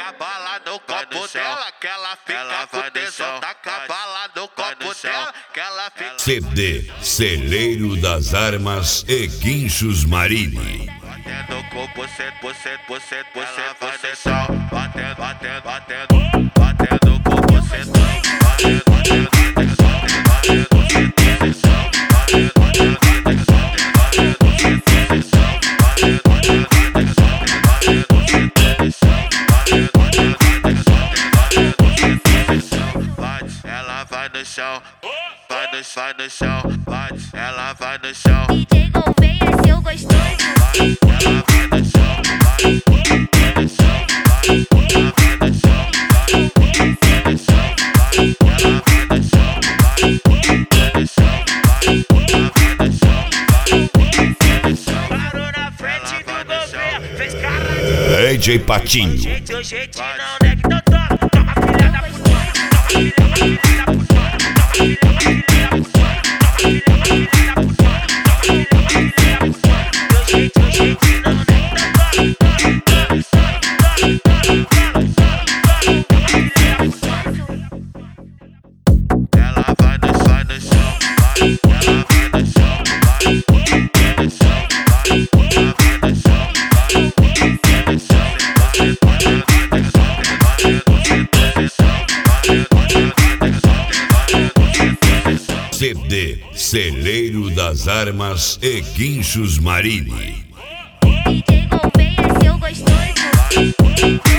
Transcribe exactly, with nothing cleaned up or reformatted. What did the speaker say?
taca bala no copo dela, que ela fica com tesão. Taca bala no copo dela, que ela fica. C D Celeiro das Armas e Guinchos Marini. Batendo com você, você, você, você, você só. Batendo, batendo, batendo, batendo com você, batendo, batendo, batendo, batendo, ela vai no chão, vai no, vai no chão, bate, ela vai no chão. D J Gouveia é seu gostoso. Ela vai no chão, vai, vai no chão, vai, ela vai no chão, vai, vai no chão, vai, ela vai no chão, vai, vai no chão, vai, ela vai no chão, vai, vai no chão. Parou na frente do Gouveia, fez cara de D J Patinho. jeito, o jeito não é que não toma. Toma filha da putona, toma filha, filha da putona, toma filha, filha da putona, toma filha, filha da putona, toma filha, filha da putona. O jeito, o jeito não é que não Ela vai no, vai no chão, vai, ela vai no chão, vai, vai no chão, vai, ela vai no chão, vai, vai no chão. Você batendo, batendo, batendo, batendo, batendo, batendo. C D Celeiro das Armas e Guinchos Marini. D J Gouveia é seu gostoso.